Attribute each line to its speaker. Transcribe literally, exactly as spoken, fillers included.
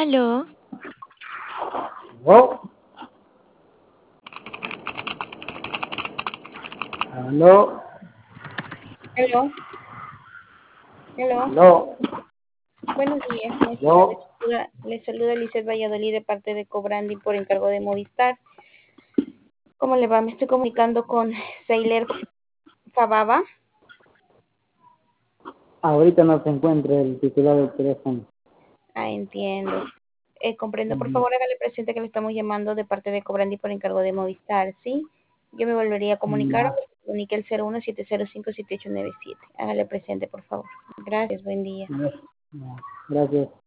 Speaker 1: Aló.
Speaker 2: ¿Aló? ¿Aló?
Speaker 3: Aló, aló.
Speaker 2: ¿Aló?
Speaker 3: Buenos días, ¿cómo está? Le
Speaker 2: ¿Aló?
Speaker 3: saluda, le saluda Lizeth Valladolid de parte de Cobrandi por encargo de Movistar. ¿Cómo le va? Me estoy comunicando con Seiler Fababa.
Speaker 2: Ahorita no se encuentra el titular del teléfono.
Speaker 3: Ah, entiendo. Eh, comprendo, por
Speaker 2: Ujú.
Speaker 3: favor, hágale presente que le estamos llamando de parte de Cobrandi por encargo de Movistar, ¿sí? Yo me volvería a comunicar,
Speaker 2: Ya,
Speaker 3: comunique el cero uno siete cero cinco siete ocho nueve siete. Hágale presente, por favor. Gracias, buen día.
Speaker 2: ya, ya. Gracias.